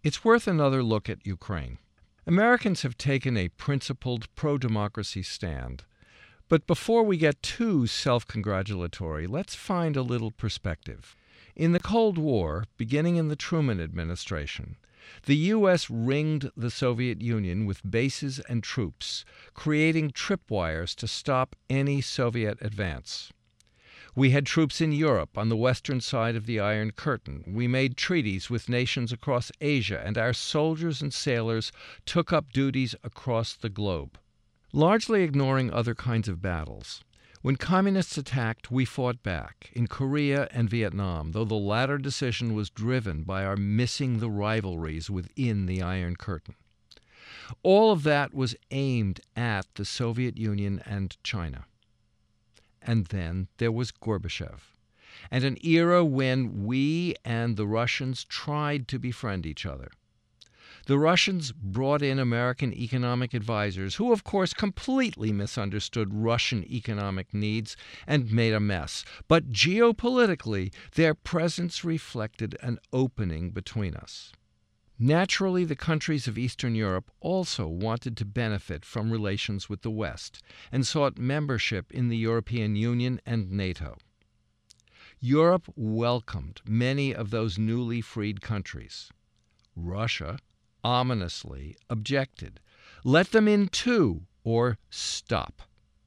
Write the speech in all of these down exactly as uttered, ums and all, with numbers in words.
It's worth another look at Ukraine. Americans have taken a principled pro-democracy stand. But before we get too self-congratulatory, let's find a little perspective. In the Cold War, beginning in the Truman administration, the U S ringed the Soviet Union with bases and troops, creating tripwires to stop any Soviet advance. We had troops in Europe on the western side of the Iron Curtain. We made treaties with nations across Asia, and our soldiers and sailors took up duties across the globe. Largely ignoring other kinds of battles, when communists attacked, we fought back in Korea and Vietnam, though the latter decision was driven by our missing the rivalries within the Iron Curtain. All of that was aimed at the Soviet Union and China. And then there was Gorbachev, and an era when we and the Russians tried to befriend each other. The Russians brought in American economic advisors who, of course, completely misunderstood Russian economic needs and made a mess. But geopolitically, their presence reflected an opening between us. Naturally, the countries of Eastern Europe also wanted to benefit from relations with the West and sought membership in the European Union and NATO. Europe welcomed many of those newly freed countries. Russia ominously objected. Let them in too, or stop.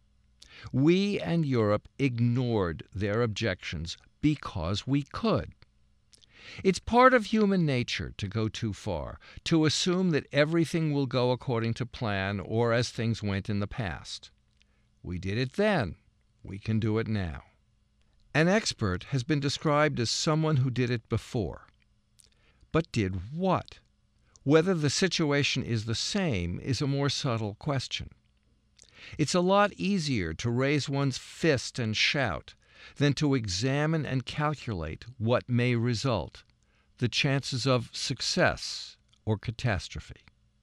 We and Europe ignored their objections because we could. It's part of human nature to go too far, to assume that everything will go according to plan or as things went in the past. We did it then. We can do it now. An expert has been described as someone who did it before. But did what? Whether the situation is the same is a more subtle question. It's a lot easier to raise one's fist and shout than to examine and calculate what may result, the chances of success or catastrophe.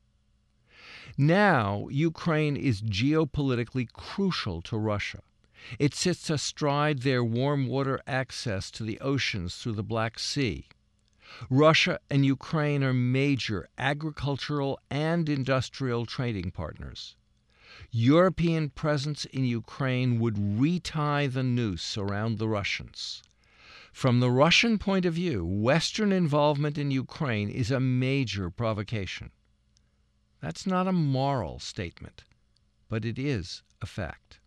Now, Ukraine is geopolitically crucial to Russia. It sits astride their warm water access to the oceans through the Black Sea. Russia and Ukraine are major agricultural and industrial trading partners. European presence in Ukraine would retie the noose around the Russians. From the Russian point of view, Western involvement in Ukraine is a major provocation. That's not a moral statement, but it is a fact.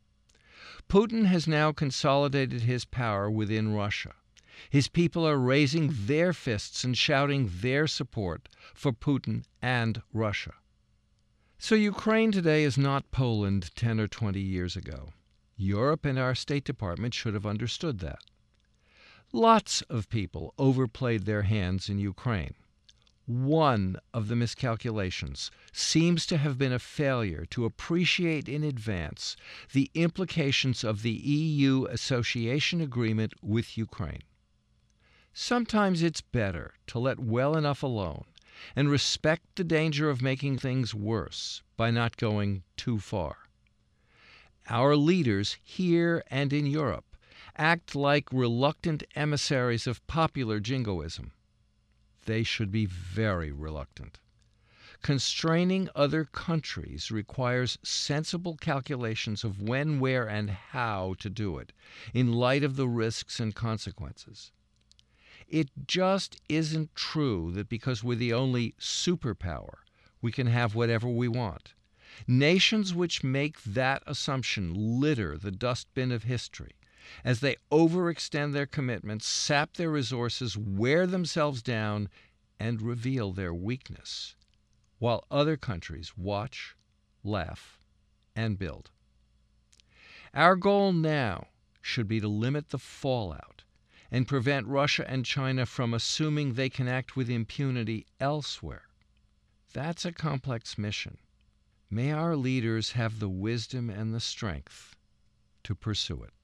Putin has now consolidated his power within Russia. His people are raising their fists and shouting their support for Putin and Russia. So Ukraine today is not Poland ten or twenty years ago. Europe and our State Department should have understood that. Lots of people overplayed their hands in Ukraine. One of the miscalculations seems to have been a failure to appreciate in advance the implications of the E U association agreement with Ukraine. Sometimes it's better to let well enough alone and respect the danger of making things worse by not going too far. Our leaders here and in Europe act like reluctant emissaries of popular jingoism. They should be very reluctant. Constraining other countries requires sensible calculations of when, where, and how to do it in light of the risks and consequences. It just isn't true that because we're the only superpower, we can have whatever we want. Nations which make that assumption litter the dustbin of history as they overextend their commitments, sap their resources, wear themselves down, and reveal their weakness, while other countries watch, laugh, and build. Our goal now should be to limit the fallout and prevent Russia and China from assuming they can act with impunity elsewhere. That's a complex mission. May our leaders have the wisdom and the strength to pursue it.